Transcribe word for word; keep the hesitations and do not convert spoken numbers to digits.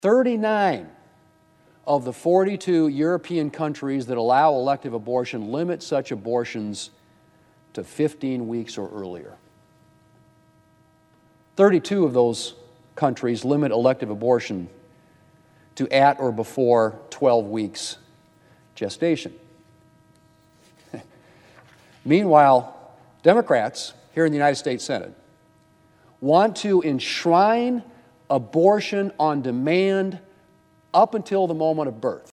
thirty-nine of the forty-two European countries that allow elective abortion limit such abortions to fifteen weeks or earlier. thirty-two of those countries limit elective abortion to at or before twelve weeks gestation. Meanwhile, Democrats here in the United States Senate want to enshrine abortion on demand up until the moment of birth.